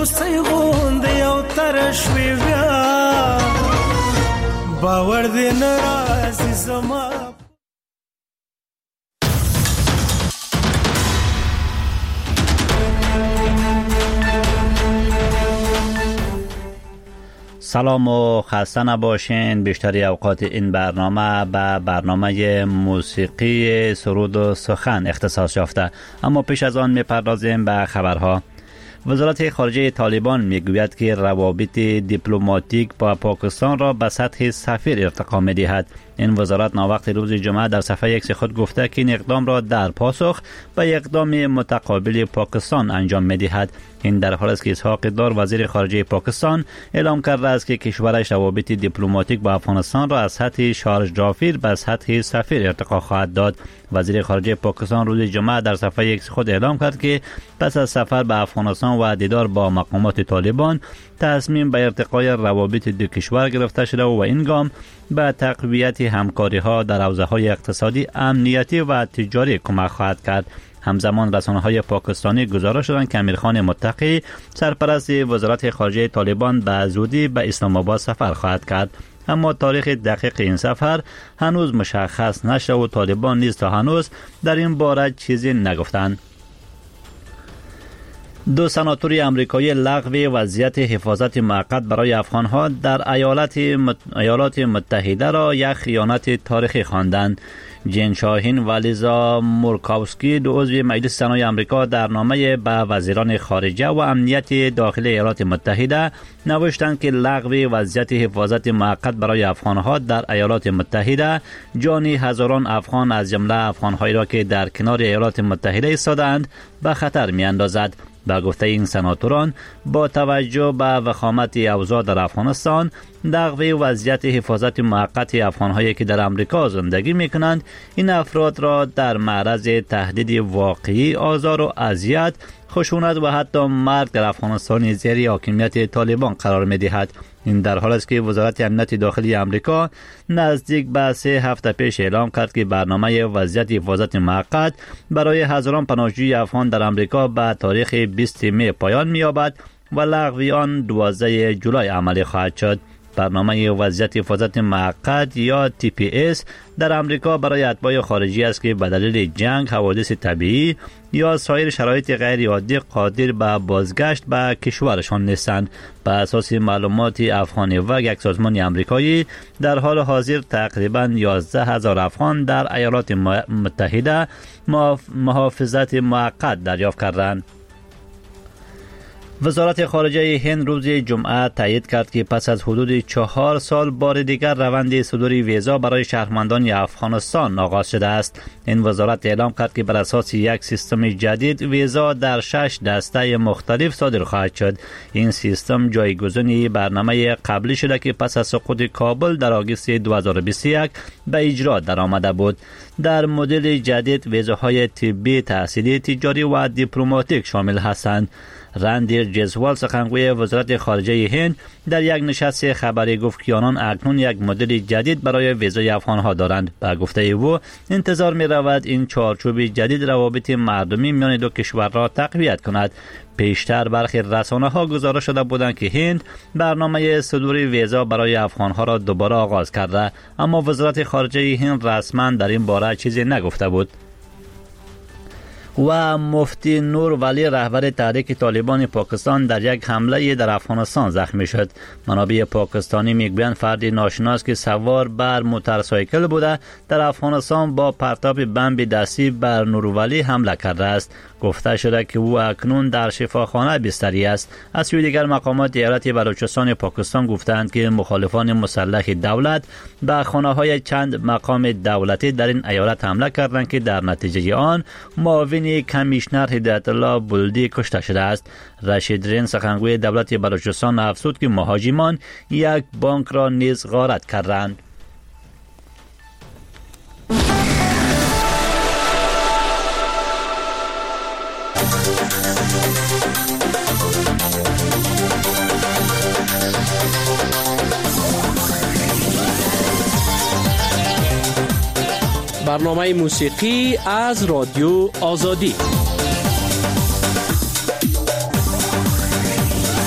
روسي غوند یو ترشوی بیا باور دی نرازی زما. سلام و خسته نباشین. بیشتری اوقات این برنامه به برنامه موسیقی سرود و سخن اختصاص یافته، اما پیش از آن میپردازیم به خبرها. وزارت خارجه طالبان میگوید که روابط دیپلماتیک با پاکستان را به سطح سفیر ارتقا میدهد. این وزارت ناوقت روز جمعه در صفحه ایکس خود گفته که این اقدام را در پاسخ به اقدام متقابل پاکستان انجام میدهد. این در حالی است که اسحاق دار وزیر خارجه پاکستان اعلام کرده است که کشورش روابط دیپلماتیک با افغانستان را از سطح شارژ جافیر به سطح سفیر ارتقا خواهد داد. وزیر خارجه پاکستان روز جمعه در صفحه ایکس خود اعلام کرد که پس از سفر به افغانستان و دیدار با مقامات طالبان تصمیم به ارتقای روابط دو کشور گرفته شده و این گام به تقویت همکاری‌ها در حوزه‌های اقتصادی، امنیتی و تجاری کمک خواهد کرد. همزمان رسانه‌های پاکستانی گزارش دادند که امیرخان متقی سرپرست وزارت خارجه طالبان به زودی به اسلام آباد سفر خواهد کرد، اما تاریخ دقیق این سفر هنوز مشخص نشده و طالبان نیز تا هنوز در این باره چیزی نگفتند. دو سناتور آمریکایی لغو وضعیت حفاظت موقت برای افغان‌ها در ایالات متحده را یک خیانت تاریخی خواندند. جین شاهین و لیزا مورکاوسکی، دو عضو مجلس سنای آمریکا، در نامه به وزیران خارجه و امنیت داخلی ایالات متحده نوشتند که لغو وضعیت حفاظت موقت برای افغان‌ها در ایالات متحده جان هزاران افغان از جمله افغان‌هایی را که در کنار ایالات متحده ایستادند به خطر می‌اندازد. به گفته این سناتوران، با توجه به وخامت اوضاع در افغانستان، لغو وضعیت حفاظت موقت افغان‌هایی که در آمریکا زندگی می‌کنند، این افراد را در معرض تهدید واقعی، آزار و اذیت، خشونت و حتی مرگ در افغانستان زیر حاکمیت طالبان قرار می‌دهد. این در حالی است که وزارت امنیت داخلی آمریکا نزدیک به 3 هفته پیش اعلام کرد که برنامه وضعیت حفاظت موقت برای هزاران پناهجوی افغان در آمریکا به تاریخ 20 می پایان می‌یابد و لغو آن 12 جولای عملی خواهد شد. برنامه وضعیت حفاظت موقت یا TPS در آمریکا برای اتباع خارجی است که به دلیل جنگ، حوادث طبیعی یا سایر شرایط غیر عادی قادر به بازگشت به کشورشان نیستند. به اساس معلومات افغانی و یک سازمان آمریکایی، در حال حاضر تقریباً 11,000 افغان در ایالات متحده محافظت موقت دریافت کردند. وزارت خارجه هند روز جمعه تایید کرد که پس از حدود 4 سال بار دیگر روند صدور ویزا برای شهروندان افغانستان آغاز شده است. این وزارت اعلام کرد که بر اساس یک سیستم جدید ویزا در 6 دسته مختلف صادر خواهد شد. این سیستم جایگزین برنامه قبلی شده که پس از سقوط کابل در آگوست 2021 به اجرا درآمده بود. در مدل جدید ویزاهای طبی، تحصیلی، تجاری و دیپلماتیک شامل هستند. راندیر جیسوال، سخنگوی وزارت خارجه هند، در یک نشست خبری گفت که آنان اکنون یک مدل جدید برای ویزای افغان‌ها دارند. به گفته او، انتظار می رود این چارچوب جدید روابط مردمی میان دو کشور را تقویت کند. پیشتر برخی رسانه‌ها گزارش داده بودند که هند برنامه صدور ویزا برای افغان‌ها را دوباره آغاز کرده، اما وزارت خارجه هند رسما در این باره چیزی نگفته بود. و مفتی نور ولی، رهبر تحریک طالبان پاکستان، در یک حمله در افغانستان زخمی شد. منابع پاکستانی میگویند فردی ناشناس که سوار بر موتورسایکل بوده در افغانستان با پرتاب بمب دستی بر نور ولی حمله کرده است. گفته شده که او اکنون در شفاخانه بستری است. از سوی دیگر مقامات ایالت بلوچستان پاکستان گفتند که مخالفان مسلح دولت به خانه‌های چند مقام دولتی در این ایالت حمله کردند که در نتیجه آن معاون کمیشنر هدایت الله بلدی کشته شده است. رشید رین، سخنگوی دولت بلوچستان، افزود که مهاجمان یک بانک را نیز غارت کردند. برنامه موسیقی از رادیو آزادی.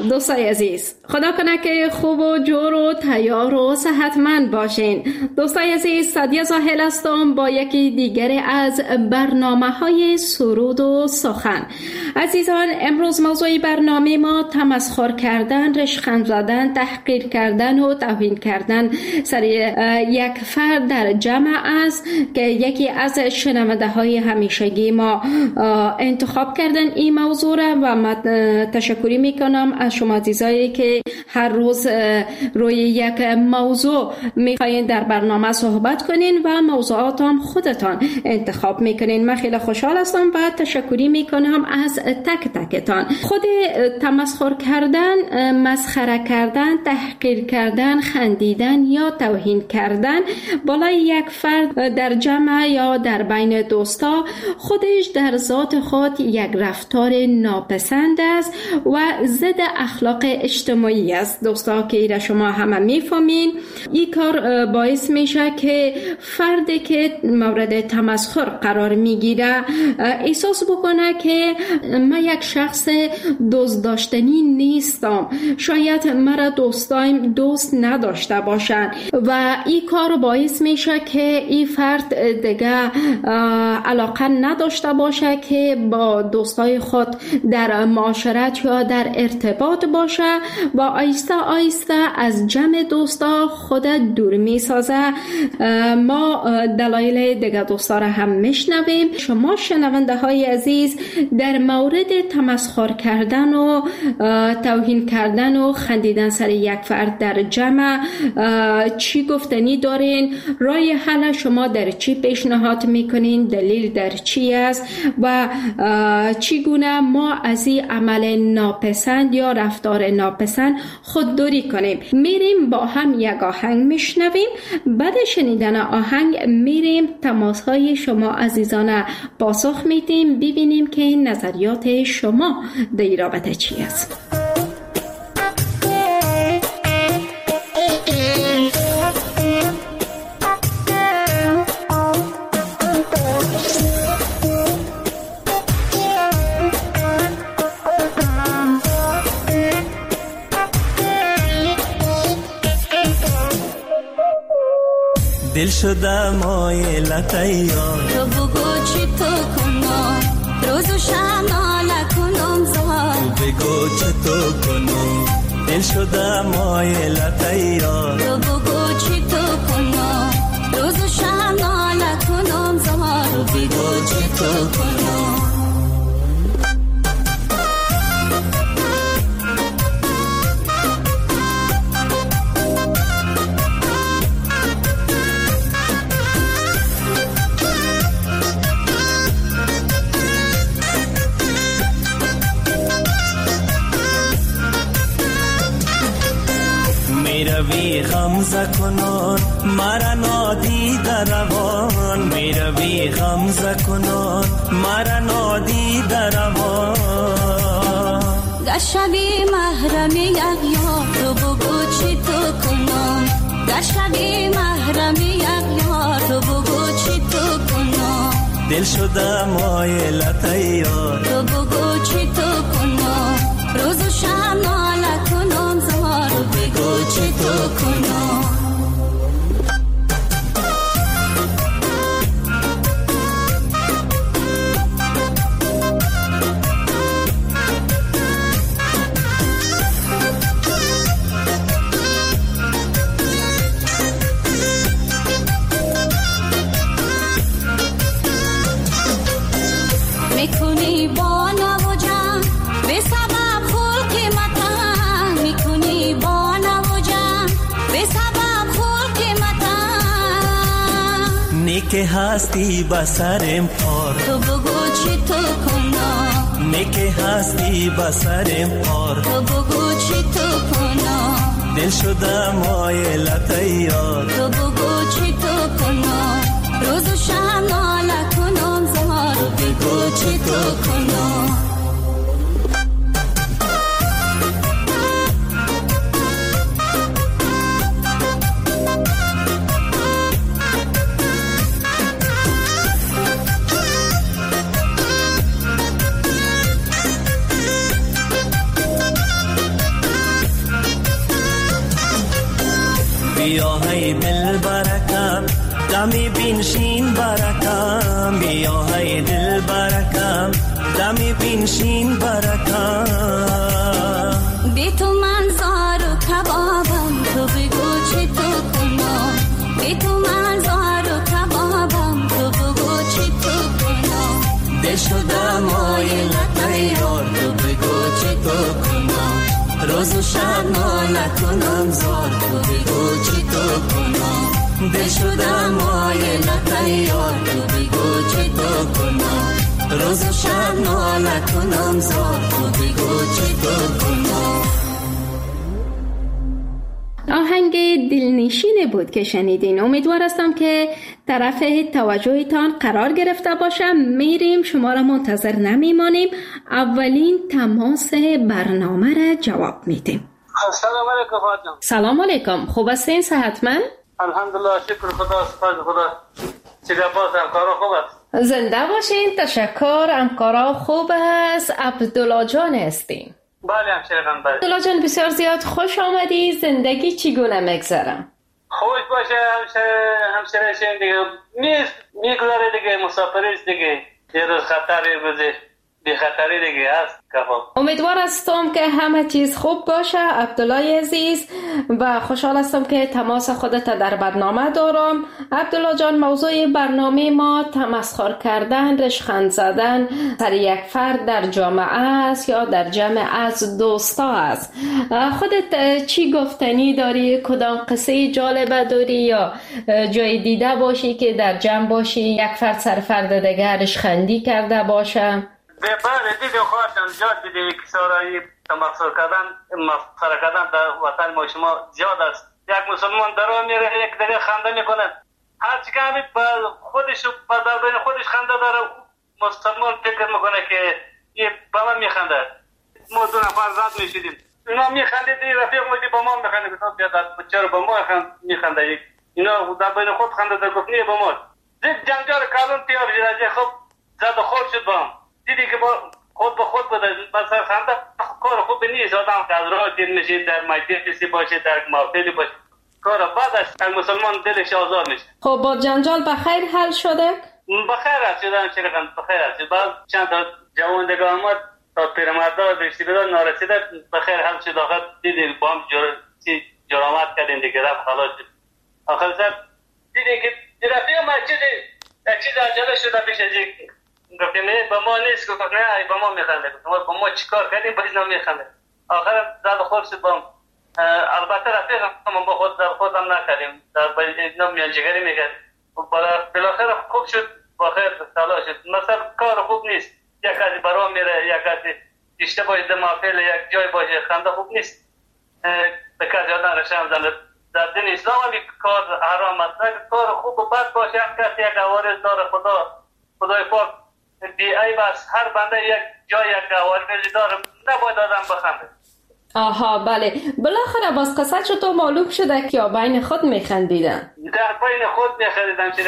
دوستای عزیز، خدا کنه که خوب و جور و تیار و صحتمند باشین. دوستای عزیز، سعدیه زاهل هستم با یکی دیگر از برنامه‌های سرود و سخن. عزیزان، امروز موضوع برنامه ما تمسخر کردن، ریشخند زدن، تحقیر کردن و توهین کردن سر یک فرد در جمع است که یکی از شنونده‌های همیشگی ما انتخاب کردن این موضوع را و من تشکری میکنم از شما عزیزایی که هر روز روی یک موضوع میخواین در برنامه صحبت کنین و موضوعات هم خودتان انتخاب میکنین. من خیلی خوشحال هستم و تشکری میکنم از تک تکتان. خود تمسخر کردن، مسخره کردن، تحقیر کردن، خندیدن یا توهین کردن بالای یک فرد در جمع یا در بین دوستا خودش در ذات خود یک رفتار ناپسند است و ضد اخلاق اجتماعی است. دوستا که ایره شما همه میفهمین، این کار باعث میشه که فردی که مورد تمسخر قرار میگیره احساس بکنه که من یک شخص دوست داشتنی نیستم، شاید مرا دوستایم دوست نداشته باشن و این کار باعث میشه که این فرد دیگه علاقه نداشته باشه که با دوستای خود در معاشرت یا در ارتباط باشه و آیسته آیسته از جمع دوستا خود دور میسازه. ما دلایل دیگه دوستا را هم میشنویم. شما شنونده های عزیز در مورد تمسخر کردن و توهین کردن و خندیدن سر یک فرد در جمع چی گفتنی دارین؟ رای حل شما در چی پیشنهاد میکنین؟ دلیل در چی است و چگونه ما از این عمل ناپسند یا رفتار ناپسند خودداری کنیم؟ میریم با هم یک آهنگ میشنویم. بعد شنیدن آهنگ میریم تماسهای شما عزیزان پاسخ میدیم، ببینیم که نظریات شما در این رابطه چی است. دل شده مایلتی تو بگو چی تو کنم روز و شب ناله کنم زار تو بگو چی تو کنم دل شده مایلتی تو بگو چی تو کنم روز و شب ناله کنم زار تو بگو چی تو کنم میروی غمزه کنان مرا نادیده روان میروی غمزه کنان مرا نادیده روان گشبی محرمی یار تو بگو چی تو کنم گشبی محرمی یار تو بگو چی تو کنم دل شده مایلتی یار تو بگو چی تو کنم روز و شب ناله کنم زار تو بگو چی تو کنم میکنی با نوجان به سبب خول قیمتان میکنی با نوجان به سبب خول قیمتان نیک هستی بسرم پار تو بگو چی تو کنم نیک هستی بسرم پار تو بگو چی تو کنم دل شده مایلتی یار تو بگو چی تو کنم روز و شب ناله کنم زار تو بگو چی تو کنم بیا ای دل برکم دمی بینشین برکم بیا ای دل برکم دمی بینشین برکم بی تو من زار و کبابم تو بگو چی تو کنم بی تو من زار و کبابم تو بگو چی تو کنم دل شده مایلت یار تو بگو چی تو کنم روز و شب ناله کنم زار تو بگو چی تو کنم دل شده مایلت یار تو بگو چی تو کنم روز و شب ناله کنم زار تو بگو چی تو کنم. آهنگ دلنشین بود که شنیدین. امیدوار هستم که طرف توجهتان قرار گرفته باشم. میریم، شما را منتظر نمیمانیم. اولین تماس برنامه را جواب میدیم. سلام علیکم فاطمه. سلام علیکم، خوب هستین؟ صحتمند؟ الحمدلله، شکر خدا، سپاس خدا. چه باز همکارا خوب است؟ زنده باشین. تشکر، همکارا خوب است. عبدالله جان هستین؟ بله همشیرم. بله عبدالله جان، بسیار زیاد خوش آمدی. زندگی چگونه میگذره؟ خوش باشه همشیره دیگه میگذره دیگه، مسافریست دیگه، یه روز خطری بزه بی خطری دیگه هست. امیدوار هستم که همه چیز خوب باشه عبدالله عزیز و خوشحال هستم که تماس خودت در برنامه دارم. عبدالله جان، موضوع برنامه ما تمسخر کردن، رشخند زدن سر یک فرد در جامعه است یا در جمع از دوستا است. خودت چی گفتنی داری؟ کدام قصه جالبه داری یا جای دیده باشی که در جمع باشی یک فرد سر فرد دیگر رشخندی کرده باشه؟ بله دیدیم خواهدم زیاد دیدیم که سارایی مسخره کردن در وطن ما شما زیاد است. یک مسلمان در راه میره یک دیگه خنده میکنه، هرچی که همید خودش در بین خودش خنده داره، مسلمان فکر میکنه که یه با من میخنده. ما دو نفر زد میشیدیم، اینا میخنده دی رفیق ما دی با ما میخنده، گفتم بیاد چرا با ما میخنده؟ اینا در بین خود خنده در گفت نیه با ما. دید جنجال کالون تیار جراجه خب زد و خود شد با هم. دیدی که با خود به خود بوده، مثلا خنده کار خوب نیست. آدم که از راه دید میشه، در مجلسی باشه، در محفلی باشه، کار بعد است. مسلمان دلش آزار میشه. خب با جنجال بخیر حل شده؟ بخیر است شدن شرکن، بخیر است. بعد چند تا جوان دیگه آمد تا پیرمردا رشتی بدن نارسیده، بخیر حل شد. آخر دیدی با هم جرامت کردیم دیگه، رفت خلاص شد. آخر سر دیدی که رفیق ما چیز عجله شده پیش از یک گفتیم نه با ما نیست، گفتم نه با ما میخنده، گفتم با ما چیکار کردیم باید نمیخنده. آخر زد خود شد با البته رفیقم با خود زد خودم نکردیم، در اینا میانجیگری میکرد، بالاخره خوب شد، با خیر سالا شد. مثلا کار خوب نیست، یک کسی برام میره، یک کسی دیشته باید محفل یک جای باشه، خنده خوب نیست. به کسی آدم رشم زنده در دین اسلام هم کار حرام است. کار خوب و بد باشه، هم کسی یک عوارض داره، خدای پاک بی عیب است. هر بنده یک جای یک عوارضی داره، نباید آدم بخنده. آها بله. بالاخره باز قصه چطور معلوم شده که یا بین خود میخندیدن؟ در بین خود میخندیدن، چی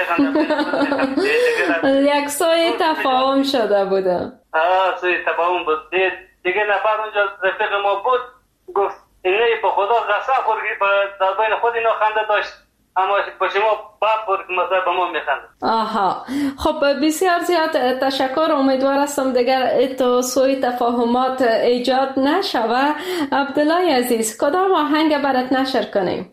خندیدن؟ یک سوی تفاهم شده بوده. سوی تفاهم بود. دیگه نفر اونجا رفیق ما بود، گفت اینه به خدا قسم خورد در بین خود اینا خنده داشت، اما با شما باب مثلا با ما میخنده. آها خب بسیار زیاد تشکر. امیدوار هستم دیگر تو سوی تفاهمات ایجاد نشوه. عبدالله عزیز، کدام آهنگ برات نشر کنیم؟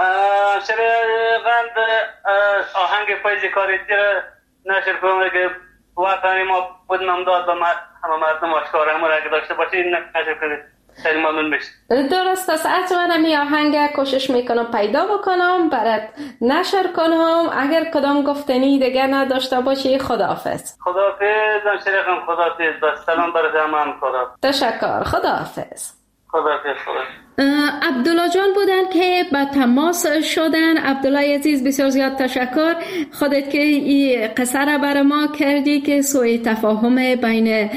شرقند آهنگ فیض کاریجی را نشر کنیم که وطنی ما بود نمداد به همه مردم آشکار همه را که داشته باشید نشر کنید. خیلی ممنون میشه. درست است. حتما می آهنگ کوشش میکنم پیدا بکنم برات نشر کنم. اگر کدام گفتنی دیگه نداشته باشی خداحافظ. خداحافظ همشریقم، خداحافظ. بس سلام برای همه خدا. تشکر. خداحافظ. خداحافظ. عبدالله جان بودن که با تماس شدن. عبدالله عزیز بسیار زیاد تشکر. خودت که این قصه را برای ما کردی که سوء تفاهم بین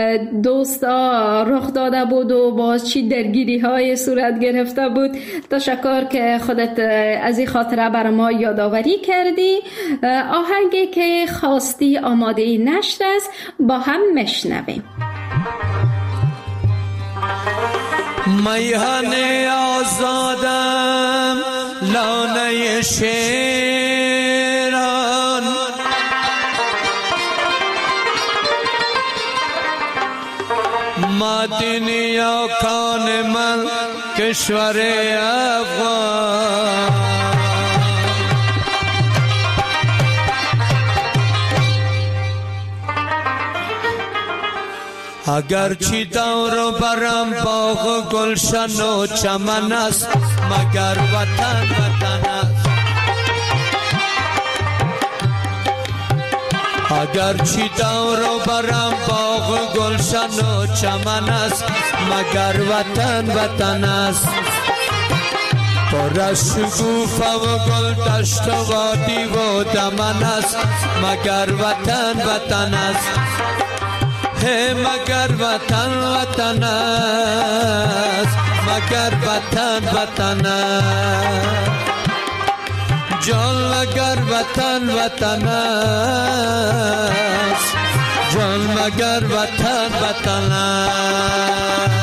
دوستا رخ داده بود و باز چی درگیری های صورت گرفته بود. تشکر که خودت از این خاطره برای ما یادآوری کردی. آهنگی که خواستی آماده نشر است، با هم مشنویم. میهن آزادم لانه همه شیران مدینی کان من کشور افغان اگر چی دور برم باغ گلشن و چمن است مگر وطن وطن است اگر چی دور برم باغ گلشن و چمن است مگر وطن وطن است پر از شکوفه و گل دشت و وادی و دمن است مگر وطن وطن است مگر وطن وطن است مگر وطن وطن است جان مگر وطن وطن است جان مگر وطن وطن است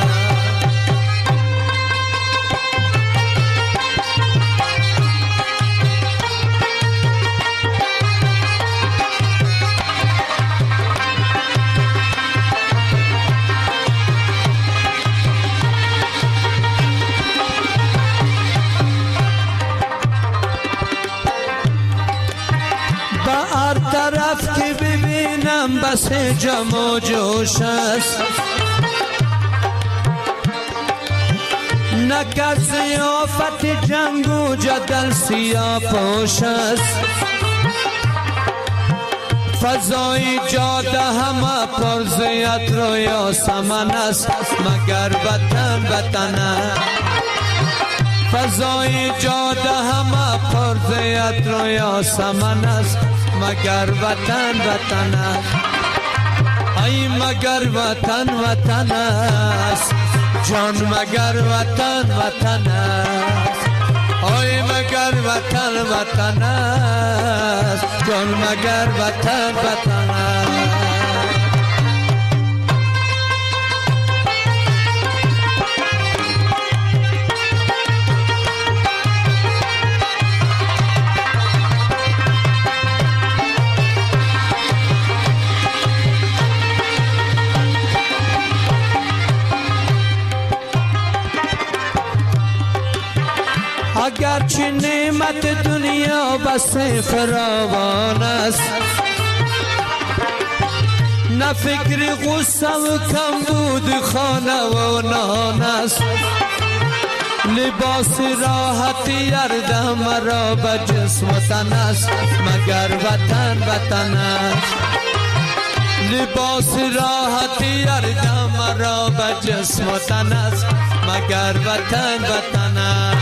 طرف که ببینم بس جم و جوش است نکرد ضیافت جنگ و جدل سیاه پوش است فضای جاده همه پر زیت رو یا سمن است مگر وطن وطن است فضای جاده همه پر زیت رو یا سمن است مگر وطن وطن است ای مگر وطن وطن است جان مگر وطن وطن است ای مگر وطن وطن است جان مگر وطن وطن است اگرچه نعمت دنیا بس فراوان است نه فکر غصه و کمبود خانه و نان است لباس راحتی اردم مرا به جسم و تن است مگر وطن وطن است لباس راحتی اردم مرا به جسم و تن است مگر وطن وطن است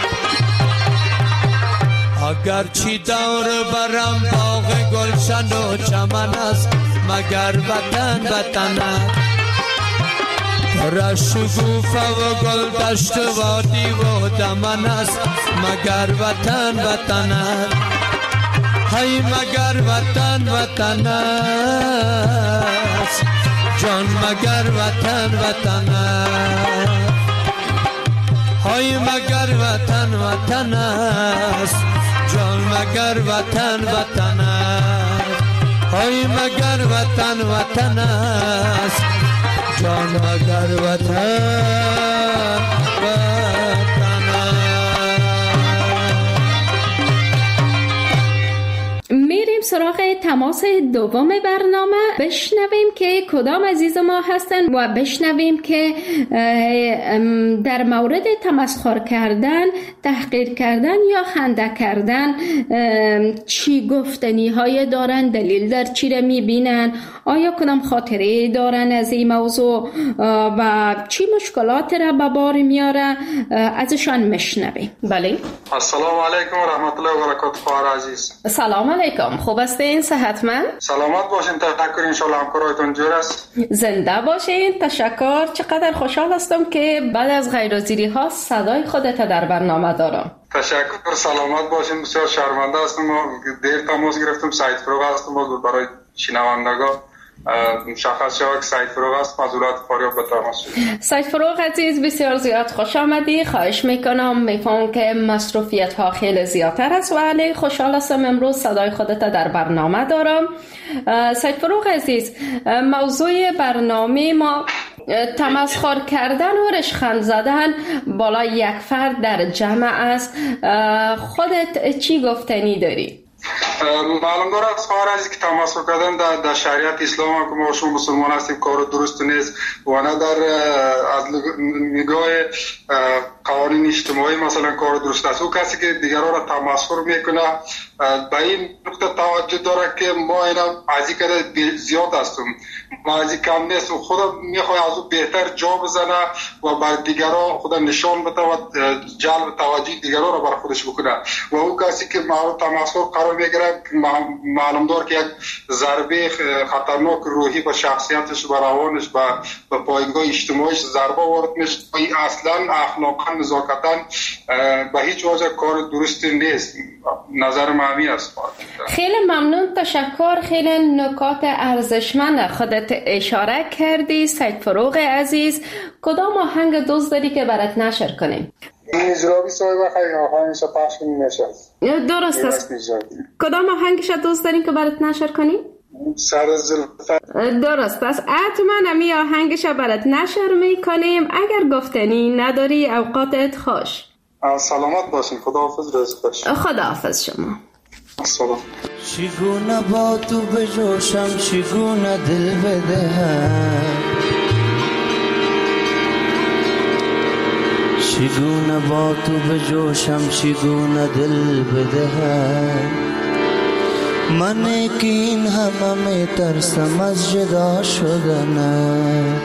اگر چی دور برم باغ گلشن و چمن است مگر وطن وطن است پر شکوفه و گل دشت و وادی و دمن است مگر وطن وطن است ای مگر وطن وطن است جان مگر وطن وطن است ای مگر وطن وطن است جان مگر وطن وطن است ای مگر وطن وطن است جان مگر وطن وطن میریم سراغ تماس دوم برنامه، بشنویم که کدام عزیز ما هستن و بشنویم که در مورد تمسخر کردن، تحقیر کردن یا خنده کردن چی گفتنی های دارن، دلیل در چی را میبینن، آیا کدام خاطره دارن از این موضوع و چی مشکلات را به بار میاره، ازشان میشنویم. بله. السلام علیکم و رحمت الله و برکاته خواهر عزیز. سلام علیکم، خوب هستین؟ صحتمند؟ سلامت باشین، تشکر، انشالله همکارایتون جور است. زنده باشین، تشکر. چقدر خوشحال هستم که بعد از غیرحاضری ها صدای خودت در برنامه دارم. تشکر، سلامت باشین. بسیار شرمنده هستم، ما دیر تماس گرفتم، سایت فروغ هستم برای شنوندگان. مشخص شود که سید فروغ است. مزورات فاریاب به تماس شد. سید فروغ عزیز بسیار زیاد خوش آمدی. خواهش میکنم، میفهم که مصروفیت ها خیلی زیادتر است ولی خوشحال هستم امروز صدای خودت در برنامه دارم. سید فروغ عزیز، موضوع برنامه ما تمسخر کردن و رشخند زدن بالای یک فرد در جمع است. خودت چی گفتنی داری؟ معلوم داره از خواهر عزیز که تمسخر کردن در شریعت اسلام هم که ما شما مسلمان هستیم کار درست نیست و نه در از نگاه قوانین اجتماعی مثلا کار درست است. او کسی که دیگران را تمسخر میکنه به این نقطه توجه داره که ما اینا از این کده زیاد هستیم، ما از این کم نیست و خود میخواه از او بهتر جا بزنه و بر دیگران خود نشان بده و جلب توجه دیگران را بر خودش بکنه و او کسی که مورد تمسخر قرار میگیره معلوم دار که یک ضربه خطرناک روحی به شخصیتش و روانش به پایگاه اجتماعیش ضربه وارد میشه. اصلا اخلاقا نزاکتا به هیچ وجه کار درستی نیست. نظر من همین است. خیلی ممنون، تشکر. خیلی نکات ارزشمند خودت اشاره کردی سید فروغ عزیز. کدام آهنگ دوست داری که برات نشر کنیم؟ اجرابی صاحب خیلی آهنگش پخش نمیشه. درست است. کدام آهنگش دوست دارین که برات نشر کنیم؟ سر زلفت. درست است. حتما امی آهنگش برات نشر میکنیم. اگر گفتنی نداری اوقاتت خوش. سلامت باشین. خداحافظ. رزق باشین. خداحافظ شما. سلام. چگونه با تو بجوشم، چگونه دل بدهم، چگونه با تو بجوشم، چگونه دل بدهم. من که این همه میترسم از جدا شدنم.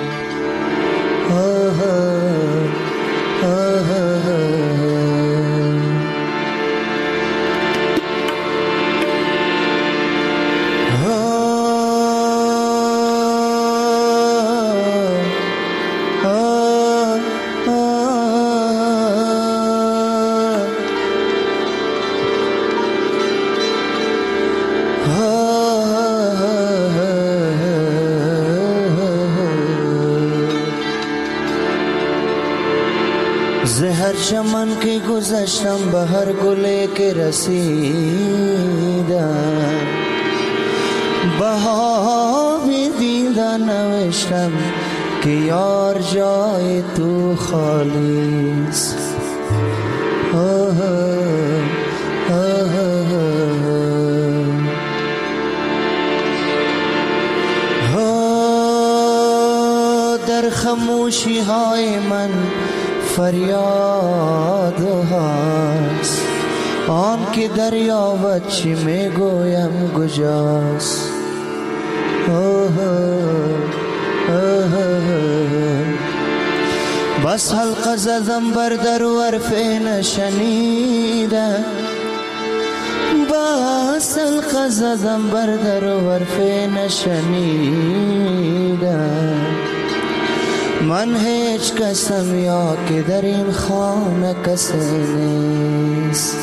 زهر چمن که گذشتم به هر گله که رسیدم، بهار دیدن نوشتم که یار جای تو خالی است. در خاموشی های من فریاد هست، آن که دریابد چی میگویم کجاست. بس حلقه زدم بر در و حرفی نشنیدم، بس حلقه زدم بر در و حرفی نشنیدم. من هیچ کسم یا که در این خانه کسی نیست.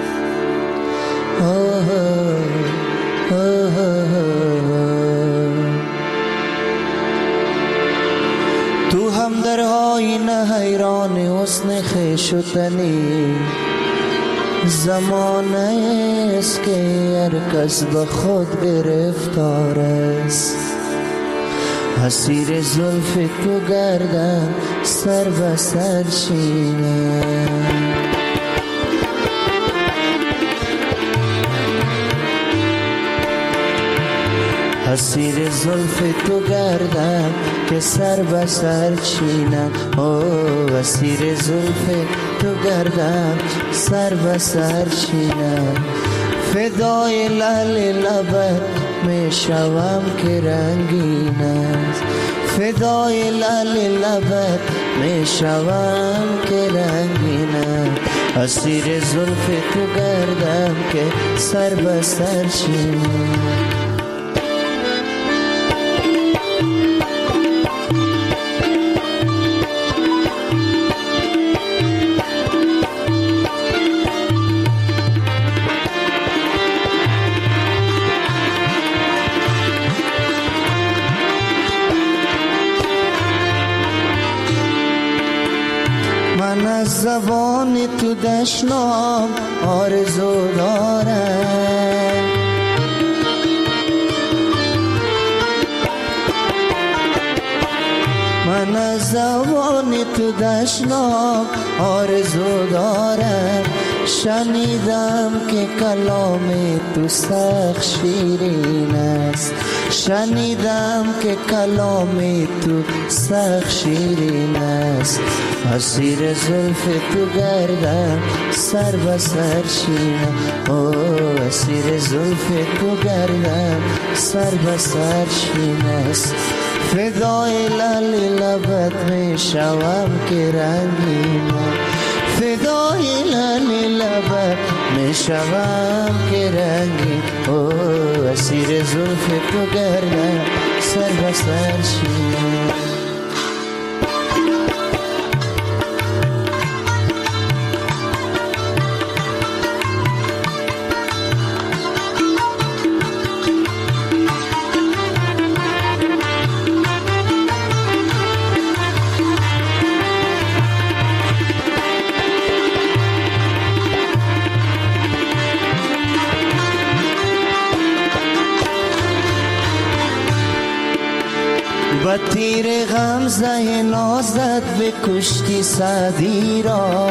تو هم در آینه حیران حسن خویش و تنی، زمانه است که هر کس به خود گرفتار است. اسیر زلف تو گردم سر به سر چینم، اسیر زلف تو گردم که سر به سر چینم. اسیر زلف تو گردم سر به سر چینم. فدای لعل لبت می شوم که رنگین است، فدای لعل لبت می شوم که رنگین است. اسیر زلف تو گردم که سر به سر چینم. من از زبان تو دشنام آرزو دارم، من از زبان تو دشنام آرزو دارم. شنیدم که کلام تو سخت شیرین است، شنیدم که کلام تو سخت شیرین است. اسیر زلف تو گردم سر به سر شینم، او اسیر زلف تو گردم سر به سر شین است. فدای لعل لبت می شوم که رنگینم، فدای لعل لبت می شوم که رنگین. او اسیر زلف تو گردم سر به سر شینم. با تیر غمزه نازت به کشتی سعدی را،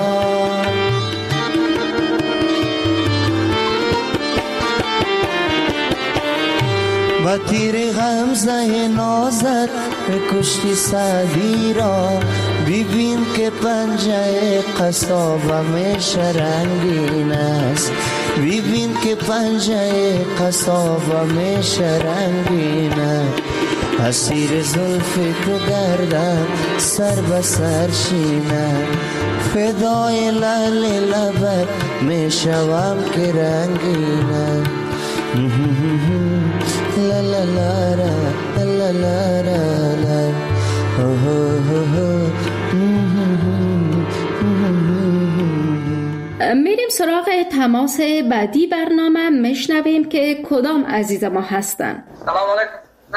با تیر غمزه نازت به کشتی سعدی را. ببین که پنجه قصابم رنگین است، ببین که پنجه قصابم رنگین است. اسیر زلف تو گردم سر به سر شینم، فدای لعل لبت می شوم که رنگینم. لا لا لا لا لا لا لا. میریم سراغ تماس بعدی برنامه، میشنویم که کدام عزیز ما هستن. سلام علیکم.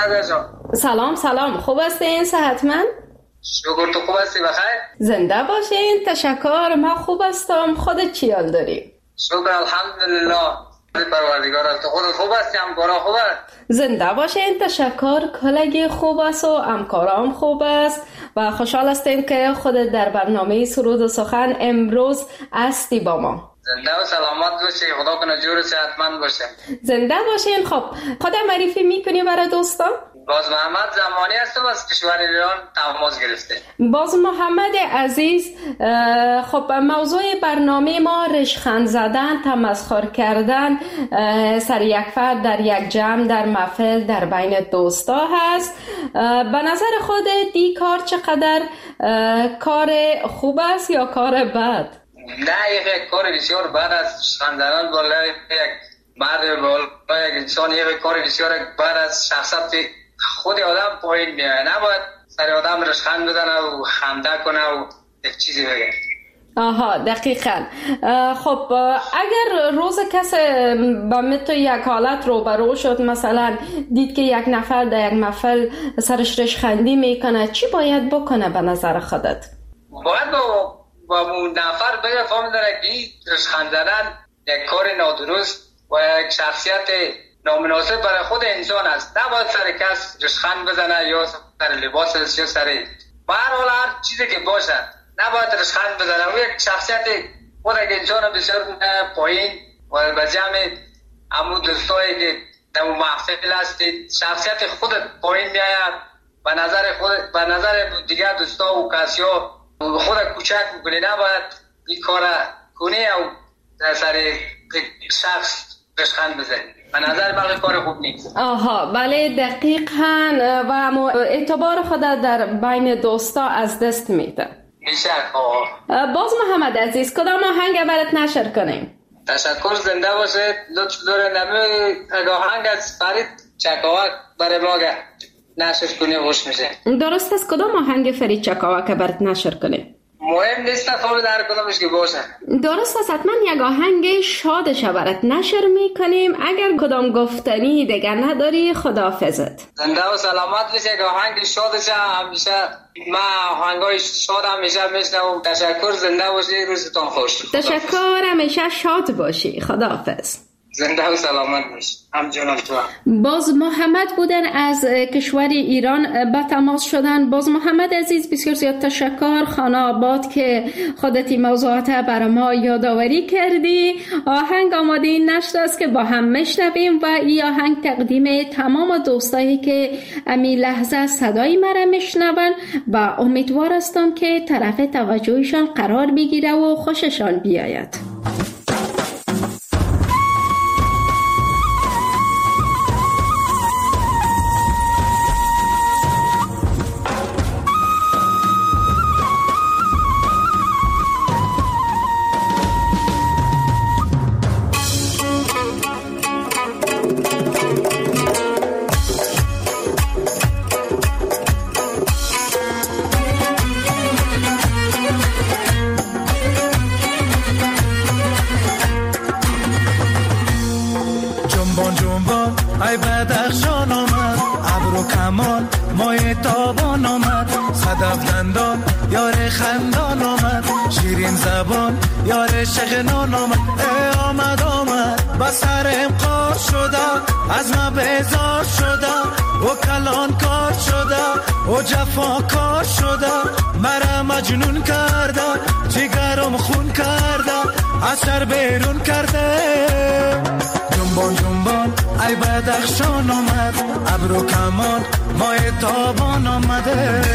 سلام خوب هستین؟ صحتمند؟ شکر، تو خوب هستی؟ بخیر؟ زنده باشین. تشکر، من خوب هستم. خودت چی حال داری؟ شکر الحمدلله. پروردگار تو خودت خوب هستی؟ همکارا خوب است؟ زنده باشین. تشکر، کلگی خوب است و همکارام خوب است و خوشحال هستیم که خودت در برنامه سرود و سخن امروز هستی با ما. زنده و سلامت باشی، خدا کنه جور صحتمند باشه. زنده باشین. خب خودت معرفی میکنی برای دوستان؟ باز محمد زمانی هستم از کشور ایران تماس گرفته. باز محمد عزیز، خب موضوع برنامه ما ریشخند زدن، تمسخر کردن سر یک فرد در یک جمع، در محفل، در بین دوستا هست. به نظر خود دی کار چقدر کار خوب است یا کار بد؟ نه، یک کار بسیار بد است. خندیدن بالای یک مرد، بالای یک انسان، یک کار بسیار بد است. شخصیت خود آدم پایین میاد. نباید سر آدم رشخند بزنه و خنده کنه و یک چیزی بگه. آها، دقیقاً. خب اگر روز کسی با مثل یک حالت روبرو شد، مثلا دید که یک نفر در یک محفل سرش رشخندی میکنه، چی باید بکنه به نظر خودت؟ باید با اون نفر بگه فهمیدن که رشخند زدن یک کار نادرست و یک شخصیت نامناسب برای خود انسان است. نباید سر کس رشخند بزنه یا سر لباسش یا سر به هر حال هر چیزی که باشد نباید رشخند بزنه. و یک شخصیت خود یک انسان بسیار پایین و به جمع همون دوستایی که در محفل هستید شخصیت خودت پایین میآید. به نظر دیگر دوستا و کسیا خود کوچک میکنی. نباید این کار کنی و در سر شخص رشخند بزنی. به نظر من کار خوب نیست. آها، بله دقیقاً. و اعتبار خود در بین دوستا از دست میده. بیشک. باز محمد عزیز، کدام آهنگ برات نشر کنیم؟ تشکر، زنده باشه. لطف داره نمی آهنگ از فرید چکاوک برای ما نشر کنی خوش میشه. درست است. کدام آهنگ فرید چکاوک برات نشر کنیم؟ مهم نیست فهمید در کدامش که باشه. درست است. حتما یک آهنگ شادش برات نشر میکنیم. اگر کدام گفتنی دیگر نداری خداحافظت. زنده و سلامت بشه. یک آهنگ شادش همیشه من آهنگای شاد همیشه میشنوم. تشکر. زنده باشی. روزتون خوش. تشکر. همیشه شاد باشی. خداحافظ. زنده و سلامت باشی. همچنان تو. باز محمد بودن از کشور ایران با تماس شدن. باز محمد عزیز بسیار زیاد تشکر. خانه آباد که خودتی موضوعات برای ما یادآوری کردی. آهنگ آماده نشده است که با هم میشنویم و این آهنگ تقدیم تمام دوستایی که امی لحظه صدای مرا میشنون و امیدوار هستم که طرف توجهشان قرار بگیره و خوششان بیاید. ای بدخشان آمد ابرو کمان مای تابان آمد صدف دندان یار خندان آمد شیرین زبان یار شغنان آمد آمد آمد بسرم قار شده از ما بیزار شده و کلان کار شده و جفا کار شده مرا مجنون کرده جگرم خون کرده از سر بیرون کرده جنبان جنبان ای بدخشان آمد ابرو کمان مای تابان آمده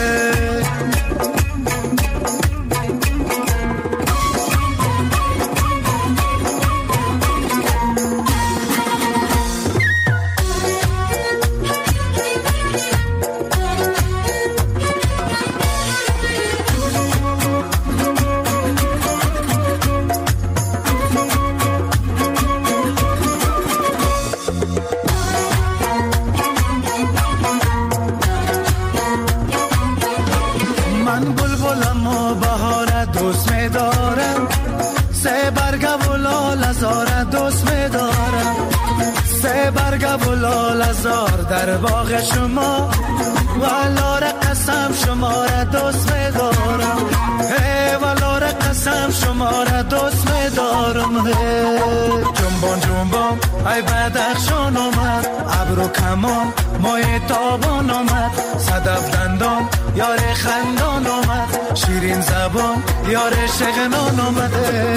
در باغ شما والار قسم شما را دوست می‌دارم والار قسم شما را دوست می‌دارم جنبان جنبان ای بدخشان آمد ابرو کمان مای تابان آمد صدف دندان یار خندان آمد شیرین زبان یار شغنان آمده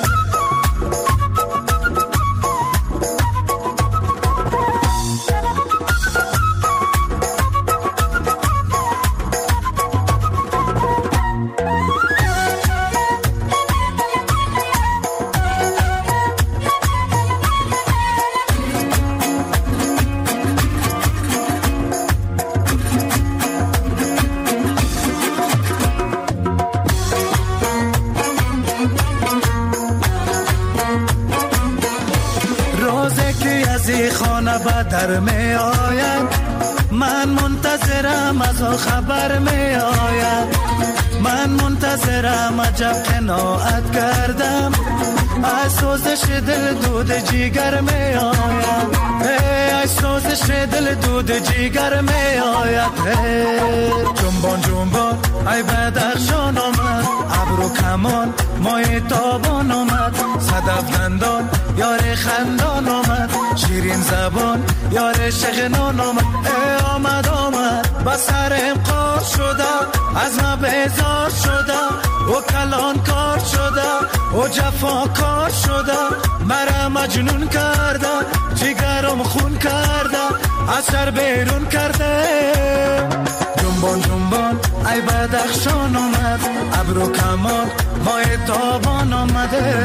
در می آید من منتظرم از خبر می آید من منتظرم عجب قناعت کردم از سوزش دل دود جیگر می آید از سوزش دل دود جیگر می آید جنبان جنبان ای بدخشان آمد ابرو کمان مای تابان آمد صدف دندان یار خندان آمد شیرین زبان یار شغنان آمد آمد آمد بسرم قار شده از ما بیزار شده و کلان کار شده و جفا کار شده مرا مجنون کرده جگرم خون کرده از سر بیرون کرده جنبان جنبان ای بدخشان آمد ابرو کمان مای تابان آمده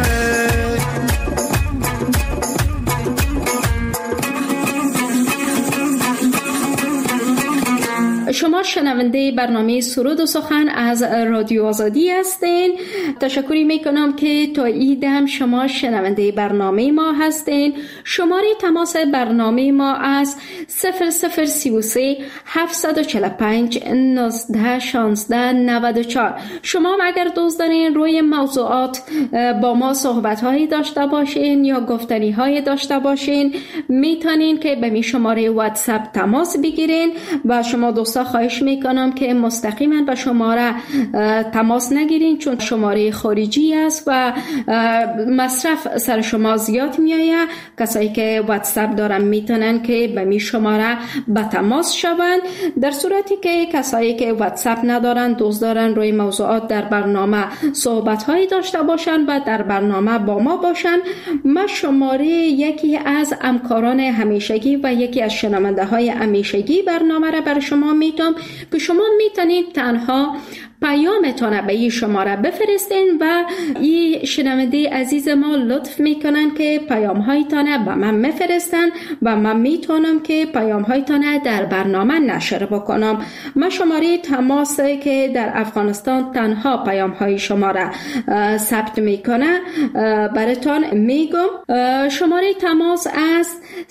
شما شنونده برنامه سرود و سخن از رادیو آزادی هستین. تشکری میکنم که تا ایدم شما شنونده برنامه ما هستین. شماره تماس برنامه ما از 0033 745 19 16 94. شما اگر دوست دارین روی موضوعات با ما صحبت هایی داشته باشین یا گفتنی هایی داشته باشین، میتونین که به می شماره واتساپ تماس بگیرین و شما دوستا خواهش میکنم که مستقیما به شماره تماس نگیرین، چون شماره خارجی است و مصرف سر شما زیاد میآید. کسایی که واتساپ دارن میتونن که به می شماره به تماس شوند. در صورتی که کسایی که واتساپ ندارن، دوست دارن روی موضوعات در برنامه صحبت هایی داشته باشن و در برنامه با ما باشن، ما شماره یکی از همکاران همیشگی و یکی از شنونده های همیشگی برنامه را بر شما میتونم که شما میتونید تنها پیامتان به این شماره بفرستین و این شنونده عزیز ما لطف میکنن که پیام هایتان به من میفرستن و من میتونم که پیام هایتان در برنامه نشر بکنم. من شماره تماس که در افغانستان تنها پیام های شما را ثبت میکنه براتون میگم. شماره تماس از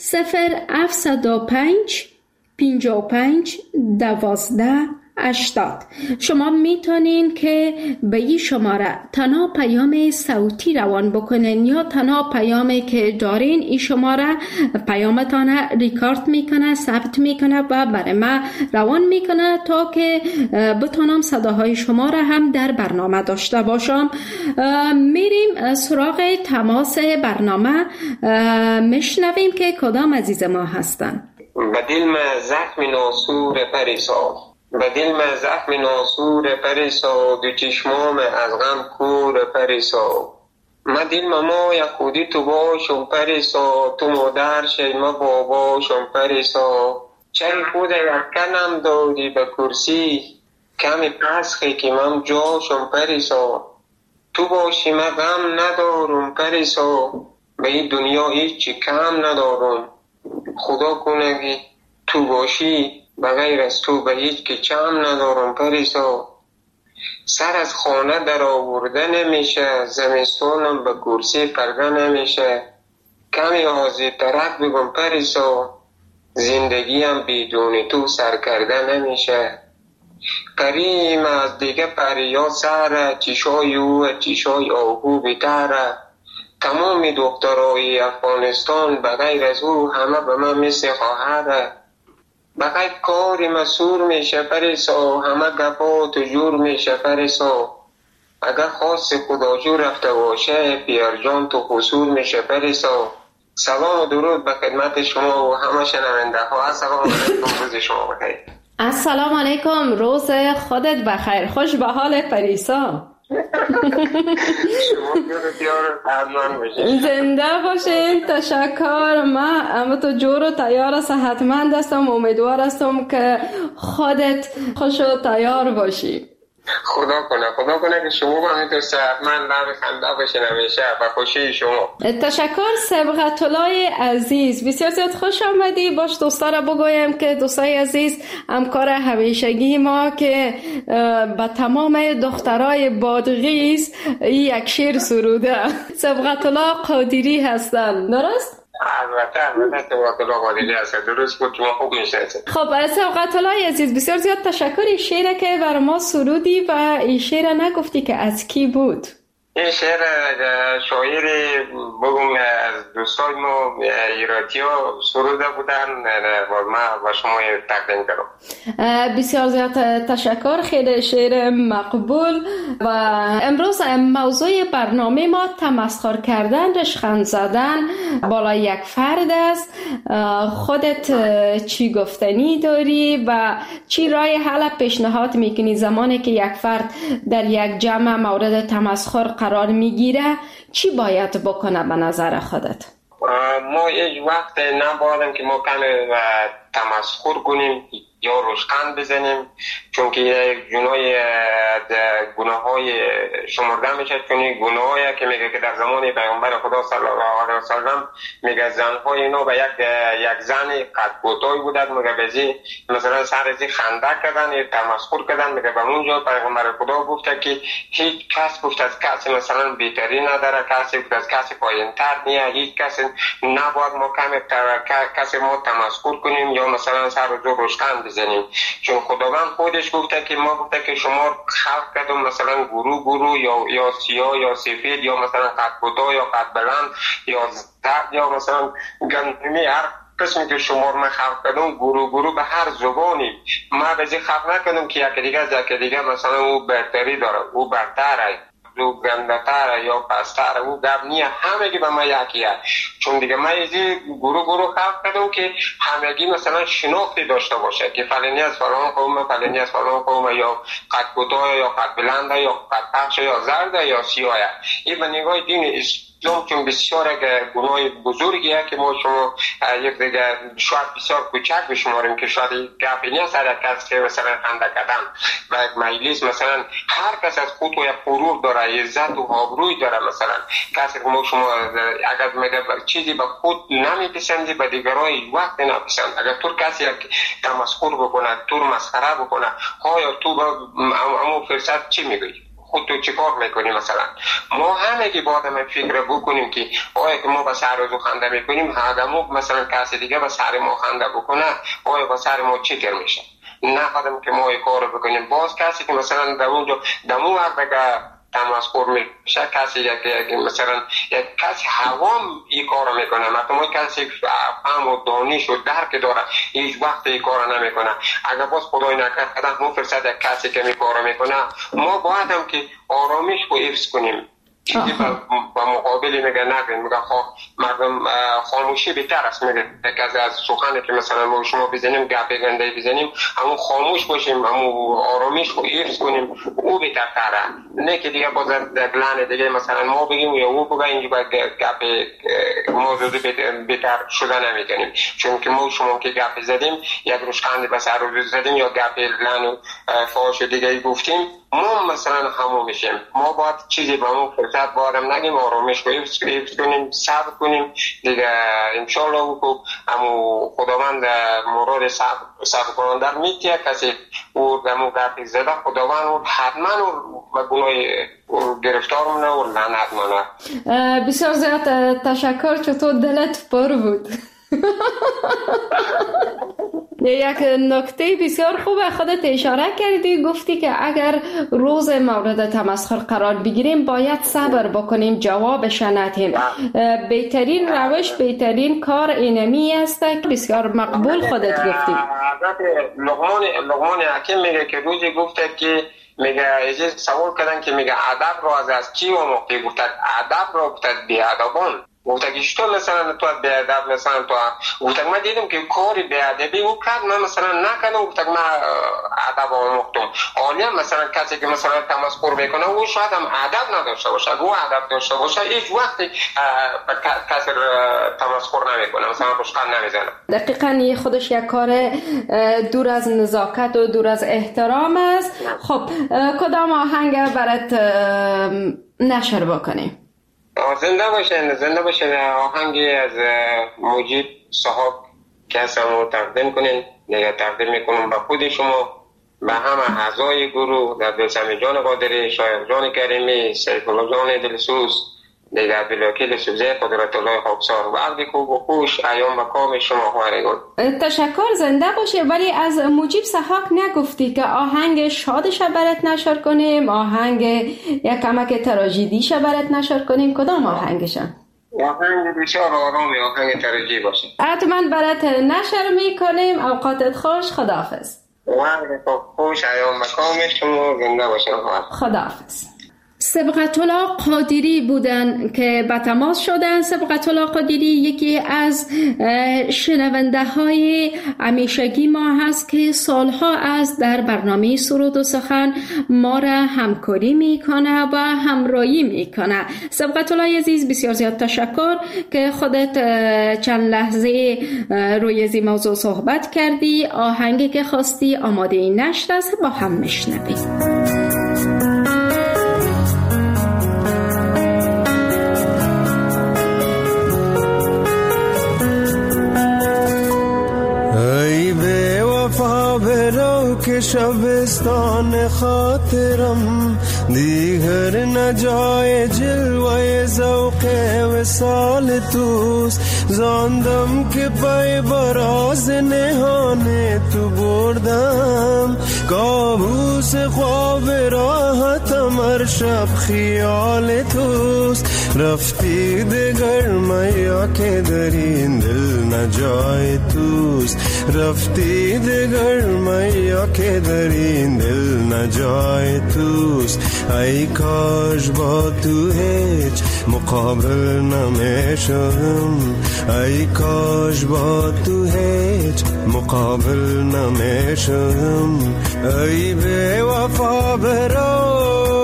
0705 55 12 80. شما میتونین که به این شماره تنها پیام صوتی روان بکنین یا تنها پیامی که دارین این شماره پیامتان ریکارد میکنه، ثبت میکنه و برای ما روان میکنه تا که بتونم صداهای شما را هم در برنامه داشته باشم. میریم سراغ تماس برنامه، میشنویم که کدام عزیز ما هستن. به دل من زخم ناسور پریسا، به دل من زخم ناسور پریسا، دو چشمام از غم کور پریسا. من دل ما یا خودی تو باشم پریسا، تو مادر شی ما باباشم پریسا. چری خود یکنم دادی به کرسی، کمی پسخی که من جاشم پریسا. تو باشی من غم ندارم پریسا، به این دنیا هیچی کم ندارم. خدا کنه که تو باشی، بغیر از تو به هیچ که چم ندارم پریسا. سر از خانه در آورده نمیشه، زمستانم به کرسی پرده نمیشه. کمی آزی ترک بگم پریسا، زندگیم بدون تو سر کرده نمیشه. پریم از دیگه پریا سره، چشای او چشای آهو بیتره. تمام دخترای افغانستان بغیر از او همه به من مثل خواهره. بغیر کاری مسور میشه پریسا، همه گپات جور میشه پریسا. اگر خواست خدا جور رفته باشه، پیار جان تو قصور میشه پریسا. سلام و درود به خدمت شما و همه شنونده ها. السلام علیکم، روز شما بخیر. السلام علیکم، روز خودت بخیر. خوش به حال پریسا. زنده باشین. تشکر. من تو جور و تیار صحتمند هستم، امیدوار هستم که خودت خوش و تیار باشی. خدا کنه که شما همینطور صحتمند لب خنده باشین همیشه و خوشی شما. تشکر. سبقت الله عزیز، بسیار زیاد خوش آمدی. باش دوستا را بگویم که دوستای عزیز همکار همیشگی ما که به تمام دخترای بادغیس یک شعر سروده، سبقت الله قادری هستن، درست؟ البته سبقت الله قادری هست، درست بود، شما خوب میشناسید. خب سبقت الله عزیز، بسیار زیاد تشکر. این شعر که بر ما سرودی و این شعر نگفتی که از کی بود؟ این شعر شاعری بگم از دوستای ما ایراتی ها سروده بودن و ما و شما تقدیم کردم. بسیار زیاد تشکر، خیلی شعر مقبول. و امروز موضوع برنامه ما تمسخر کردن، رشخند زدن بالا یک فرد است. خودت چی گفتنی داری و چی رای حل پیشنهاد میکنی زمانی که یک فرد در یک جمع مورد تمسخر قرار میگیره؟ چی باید بکنه به نظر خودت؟ ما هیچ وقت نباید که ما کمی تمسخر کنیم، یا روشقند بزنیم، چون که گناه های شمرده میشه، چون گناهایی که میگه که در زمان پیامبر خدا صلی الله علیه وسلم میگه زنهای اینا به یک زن قد کوتاه بودن، میگه بزی مثلا سر ازی خنده کردن یا تمسخر کردن، میگه به اونجا پیامبر خدا گفته که هیچ کس گفت از کسی مثلا بهتری نداره، کسی گفت از کسی پایین‌تر نیه، هیچ کسی نباید ما کسی ما تمسخر کنیم یا مثلا سر رو روشقند بزنیم، چون خداوند خودش گفته که ما گفته که شما خلق کردم مثلا گروه یا سیاه یا سفید یا مثلا قد کوتاه یا قد بلند یا زرد یا مثلا گندمی، هر قسمی که شما رو من خلق کردم گروه به هر زبانی. ما به خلق نکردم که یک دیگه مثلا او برتری داره، او برتره، او گندتره یا پستره، او گب نیه، همگی به ما یکیه. چون دیگه ما ایزی گروه خلق کردم که همگی مثلا شناختی داشته باشه که فلانی از فلان قوم، فلانی از فلان قوم، یا قد کوتاه یا قد بلنده یا قد پخش یا زرد یا سیاه. این به نگاه دین اسلام چون بسیار گناه بزرگیه که ما شما یک دیگه شاید بسیار کوچک بشماریم که شاید گپی نیست هر کس که مثلا خنده کردن و یک مجلس مثلا هر کس از خود و یک غرور داره، عزت و آبروی داره. مثلا کسی که ما شما اگر میگه چیزی به خود نمیپسندی به دیگران وقت نپسند، اگر تو کسی یک تمسخر بکنه، تو مسخره بکنه، یا تو امو فرصت چی میگوی؟ خود تو چی کار میکنی؟ مثلا ما همه که باید همه فکر بکنیم که آیا که ما به سر روزو خنده میکنیم، اگر ما مثلا کسی دیگه به سر ما خنده بکنه آیا به سر ما چی کر میشه؟ نه خودم که ما این کار بکنیم. باز کسی که مثلا در اونجا دمو وقت که تمسخر میشه، کسی که مثلا یک کسی هوام این کار میکنه، مثلا کسی فهم و دانش و درک داره هیچ وقت این کار نمیکنه. اگر باز خدای نکرده ما فرصت یک کسی که این کار میکنه، ما باید هم که آرامش رو حفظ کنیم، چیزی با مقابلی میگه نگین، میگه مردم خاموشی بهتر است. میگه از سخنی که مثلا ما شما بزنیم گپ گنده بزنیم، همون خاموش باشیم، همون آرامش رو حفظ کنیم، او بهتره. نه که دیگه باز دگلان دیگه مثلا ما بگیم یا او بگه اینجا باید گپ موضوع بهتر شده نمیکنیم، چون که ما شما که گپ زدیم یک روشخند به سر رو زدیم یا گپ لعن و فاحش دیگه گفتیم، ما مثلا همون میشیم. ما باید چیزی به اون فرصت بارم نگیم، آرامش رو حفظ کنیم، صبر کنیم دیگه. انشالله او همون خداوند مراد صبر کننده میتیه، کسی او دمو گرفت زده خداوند او حتما و گناه گرفتار منه و لعنت منه. بسیار زیاد تشکر، چطور دلت پر بود. یک نکته بسیار خوبه خودت اشاره کردی، گفتی که اگر روز مورد تمسخر قرار بگیریم باید صبر بکنیم، جوابش ندهیم. بهترین روش، بهترین کار اینمی است که بسیار مقبول خودت گفتی. لقمان حکیم میگه که روزی گفته که میگه اجازه سوال کردن که میگه ادب رو از کی آموختی؟ گفت ادب رو گفت بیادبان. گفت که چطور مثلا تو بیادب مثلا تو؟ گفت من دیدم که کاری بیادبی او کرد، من مثلا نکردم. گفت من ادب آموختم. حالا مثلا کسی که مثلا تمسخر میکنه او شاید هم ادب نداشته باشه، او ادب داشته باشه هیچ وقتی کسی تمسخر نمیکنه، مثلا روشخند نمیزنه. دقیقاً خودش یک کار دور از نزاکت و دور از احترام است. خب کدام آهنگ برات نشر بکنیم؟ زنده باشین آهنگی از مجیب صاحب که هستم تقدیم کنین. دیگه تقدیم میکنم به خود شما، به همه اعضای گروه، در دلسمی جان قادری، شاعر جان کریمی، سیف الله جان دلسوز، دیگه عبدالوکیل سبزه، قدرت الله خاکسار و عبد خوب و خوش ایام مقام شما خوارگون. تشکر، زنده باشه. ولی از مجیب صحاک نگفتی که آهنگ شادش برات نشر کنیم، آهنگ یک کمک تراژدیش برات نشر کنیم، کدام آهنگشن؟ آهنگ بسیار آرامی، آهنگ تراژدی باشه. حتما برات نشر میکنیم. اوقاتت خوش، خداحافظ. و خوش ایام مقام شما، زنده باشه. خداحافظ. سبقت الله قادری بودن که به تماس شدن. سبقت الله قادری یکی از شنونده های همیشگی ما هست که سالها از در برنامه سرود و سخن ما را همکاری میکنه و همراهی میکنه. سبقت الله عزیز بسیار زیاد تشکر که خودت چند لحظه روی این موضوع صحبت کردی. آهنگی که خواستی آماده نشت است، با هم میشنویم. که شبستان خاطرم دیگر نجای جلوه ذوق وصال توست. زاندم که پای براز نهان تو بردم، کابوس خواب راحتم هر شب خیال توست. رفتی دگر میا که در این دل نجای توست. رفتی دگر میا که در این دل نجای توست. ای کاش با تو هیچ مقابل نمیشم. ای کاش با تو هیچ مقابل نمیشم. ای بی وفا برو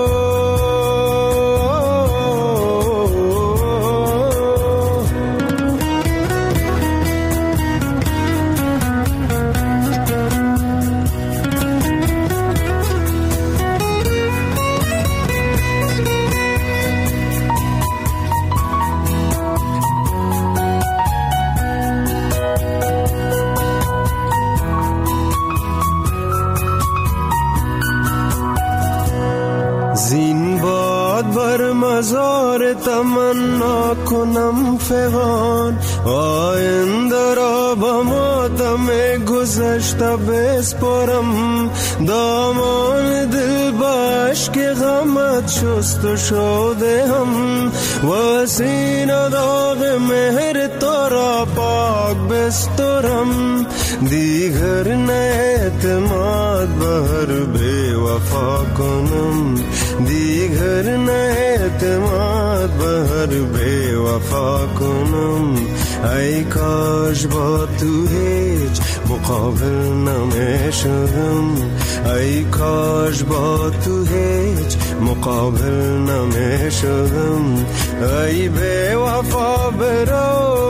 مزار تمنا کنم فغان. آینده را با ماتم گذشته بسپارم. دامان دل باش که غمت شست و شده هم. و سینه داغ مهر تو را پاک بسترم. دیگر نه اعتماد بر بی وفا کنم. دیگر نه اعتماد بر بی وفا کنم. ای کاش با تو هیچ مقابل نمیشدم. ای کاش با تو هیچ مقابل نمیشدم. ای بی وفا برو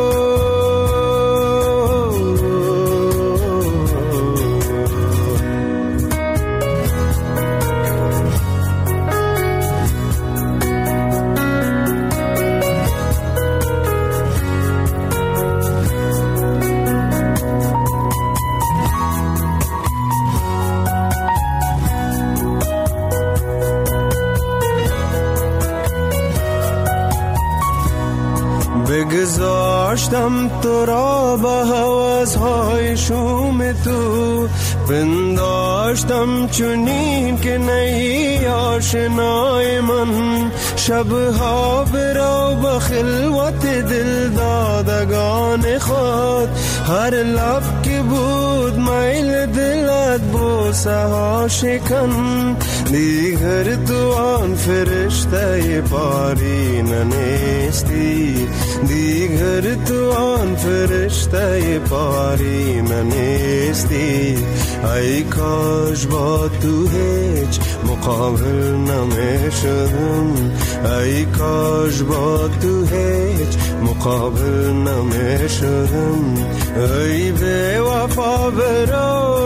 بگذاشتم تو را به هوس‌های شوم تو. پنداشتم چنین که نهی آشنای من. شبها برو به خلوت دل دادگان خود. هر لب که بود میل دلت بوسه ها شکن. دیگر تو آن فرشته پارینه نیستی. دیگر تو آن فرشته پارینه نیستی. ای کاش با تو هیچ مقابل نمیشدم. ای کاش با تو هیچ مقابل نمیشدم. ای بی وفا برو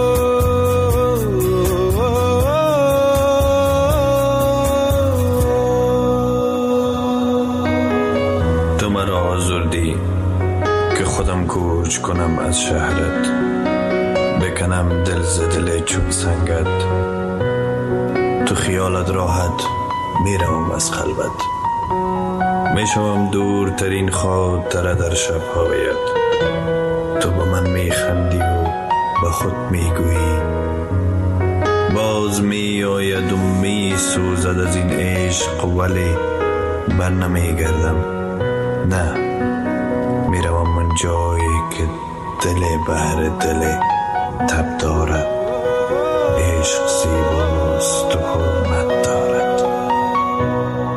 که خودم کوچ کنم از شهرت. بکنم دل ز دل چون سنگت. تو خیالت راحت میروم از خلوت. میشوم دورترین خاطره در شبهایت. تو با من میخندی و با خود میگویی. باز میآید و میسوزد از این عشق ولی بر نمیگردم. نه، میروم من جایی که دل بهر دل تب دارد. عشق زیباست و حرمت دارد.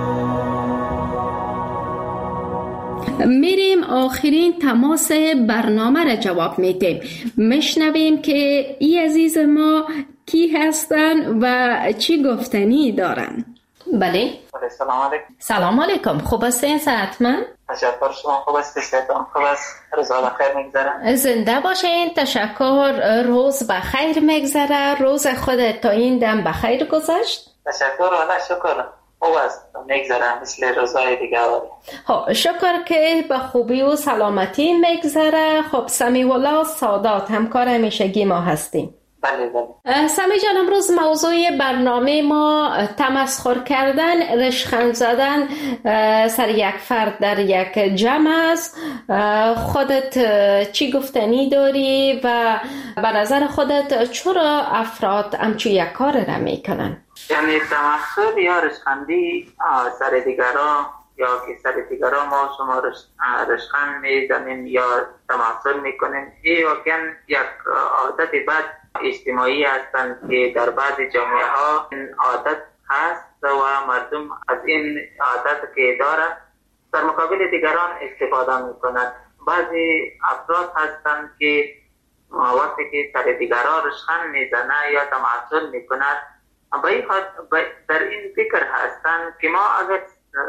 آخرین تماس برنامه را جواب میدیم. میشنویم که ای عزیز ما کی هستن و چی گفتنی دارن. بله. سلام علیکم. سلام علیکم. خوب هستین صحتمند؟ تشکر. شما خوب هستید؟ صحتم خوب است؟ روز بخیر میگذره؟ زنده باشین. تشکر. روز بخیر میگذره. روز خودت تا این دم بخیر گذشت؟ تشکر. والا شکر. خوب است میگذره مثل روزهای دیگه. خب شکر که به خوبی و سلامتی میگذره. خب سمیع الله سادات همکار همیشگی ما هستیم. بله بله. سمیع جان، امروز موضوع برنامه ما تمسخر کردن، رشخند زدن سر یک فرد در یک جمع است. خودت چی گفتنی داری و به نظر خودت چرا افراد همچون یک کار را میکنن؟ یعنی تمسخر یا رشخندی سر دیگران، یا که سر دیگران ما شما رشخند میزنیم یا تمسخر میکنیم، این واقعا یک عادت بد اجتماعی هستند که در بعضی جامعه ها این عادت هست و مردم از این عادت که دارند در مقابل دیگران استفاده میکنند. بعضی افراد هستند که وقتی که سر دیگران رشخند میزنه یا تمسخر میکند در این فکر هستند که ما اگر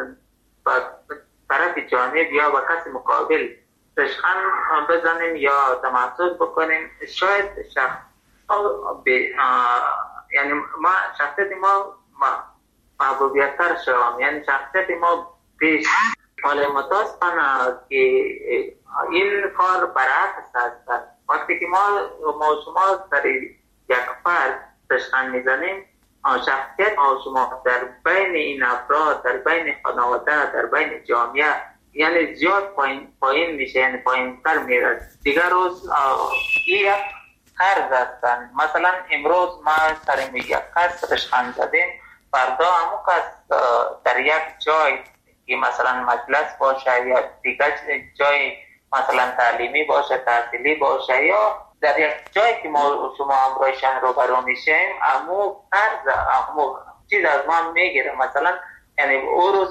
طرف جانب یا با کسی مقابل رشخند بزنیم یا تمسخر بکنیم، شاید یعنی ما شخصیت ما محبوبیت‌تر شوم، یعنی شخصیت ما پیش. ولی متاسفانه که این کار برعکس است. وقتی که ما شما سر یک فرد رشخند میزنیم، شخصیت ما شما در بین این افراد، در بین خانواده، در بین جامعه یعنی زیاد پایین میشه، یعنی پایین تر میره. دیگر روز یک قرض هستن. مثلا امروز ما سر یک کس رشخند زدیم، فردا همون کس در یک جای که مثلا مجلس باشه یا دیگر جای مثلا تعلیمی باشه، تحصیلی باشه یا در یک جایی که ما شما همراهشان روبرو میشیم، همون قرض همون چیز از ما میگیره. مثلا یعنی او روز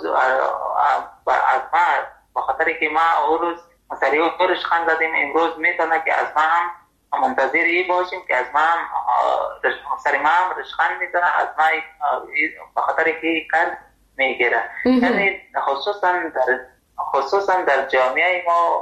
از ما بخاطر که ما او روز مثلا او رشخند زدیم، امروز میتونه که از ما هم منتظر این باشیم که از ما هم سر ما هم رشخند میزنه، از ما بخاطر که قرض میگیره. یعنی خصوصا در جامعه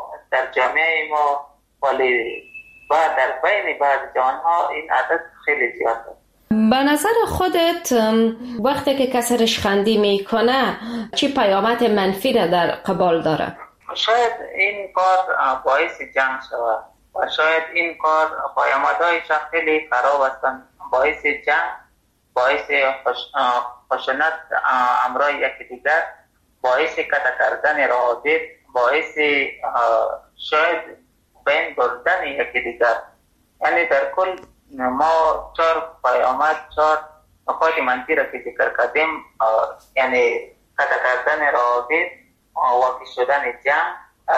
ما ولی و در بین بعض جوانها این عادت خیلی زیاد است. به نظر خودت وقتی که کسی رشخندی میکنه چی پیامد منفی را در قبال داره؟ شاید این کار باعث جنگ شود و شاید این کار پیامدهایش خیلی خراب هستند، باعث جنگ، باعث خشونت امرای یکی دیگر، باعث قطع کردن روابط، باعث شاید بین بردن یکی دیگر. یعنی در کل ما 4 پیامد، 4 نکات منفی را که ذکر کردیم، یعنی قطع کردن روابط، واقع شدن جنگ از